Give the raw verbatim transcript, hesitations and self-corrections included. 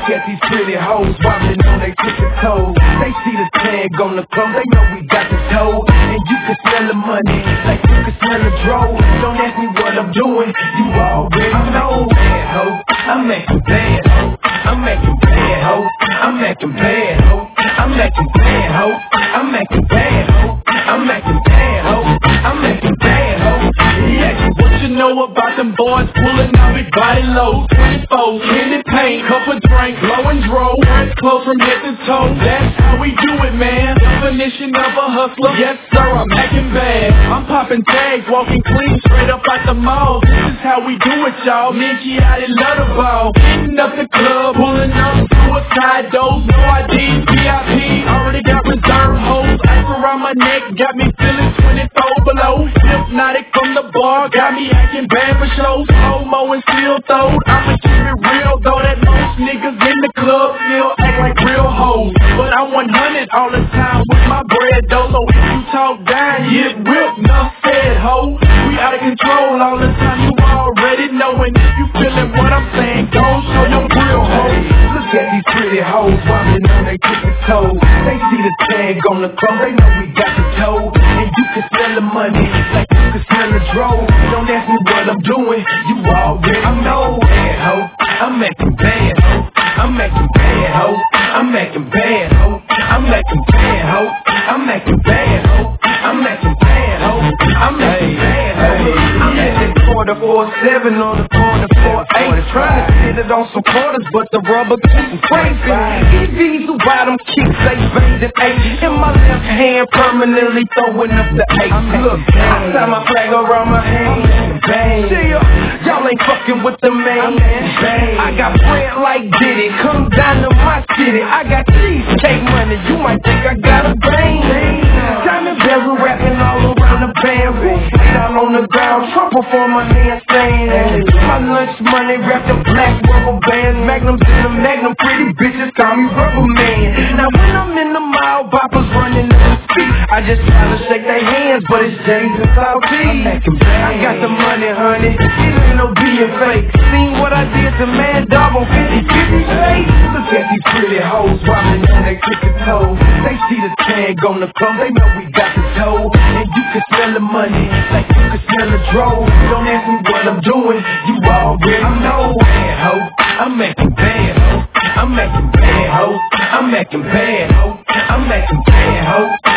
Look at these pretty hoes wobbling on they tippy toes. They see the tag on the clothes, they know we got the dough. And you can smell the money like you can smell the dro. Don't ask me what I'm doing, you already know. Bad ho, I'm acting bad ho. I'm acting bad ho. I'm acting bad ho. I'm acting bad ho. I'm acting bad ho. I'm acting bad ho. I'm acting bad ho. Yeah, what you know about them boys pulling out big body loads? twenty-four, candy paint, cup of drink, blowing dro, rent clothes from head to toe. That's how we do it, man. Definition of a hustler. Yes, sir, I'm acting bad. I'm popping tags, walking clean, straight up out the mall. This is how we do it, y'all. Mickey out in Lutterball, hitting up the club, pulling up suicide doors, no I D, V I P. Already got reserve hoes, ice around my neck, got me feeling twenty-four below. Hypnotic from the bar, got me acting bad for shows. Homo and steel throwed, I'ma keep it real though. That most niggas in the club still act like real hoes, but I'm one hundred all the time with my bread though. So if you talk down, get ripped, enough said ho. We out of control all the time, you already know. And if you feeling what I'm saying, go show your real hoes. Look at these pretty hoes wobbling on they tippy toes. They see the tag on the clothes, they know we got the dough. And you can smell the money like you can smell the dro. Don't ask me what I'm doing, you already know. Bad ho, I'm acting bad ho. I'm acting bad ho. I'm acting bad ho. I'm acting bad ho. I'm acting bad ho. I'm acting bad ho. I'm acting bad ho. I'm at that quarter four seven on the corner four eight, trying to hit it on some quarters, but the rubber keeps crazy. E Vs who buy them kicks, they banged at eight. In my left hand, permanently throwing up the eight. Look, I tie my flag around my hand. Bang, y'all ain't fucking with the man. I got bread like Diddy, come down to my city. I got cheesecake money, you might think I got a brain. Diamond Barrel rapping all around the band. Down on the ground, trouble for my handstand. My lunch money wrapped in black rubber bands. Magnums in the Magnum, pretty bitches call me Rubber Man. Now when I'm in the mall, boppers running in the street, I just try to shake their hands, but it's James and South T. I got the money, honey, it ain't no being fake. Seen what I did to Mad Dog on fifty fifty face. Look at these pretty hoes wobbling on their tippy toes. They see the tag on the clothes, they know we got the dough. And you can smell the money like you can smell the dro. Don't ask me what I'm doing, you already know. Bad ho, I'm acting bad ho. I'm acting bad ho. I'm acting bad ho. I'm acting bad ho.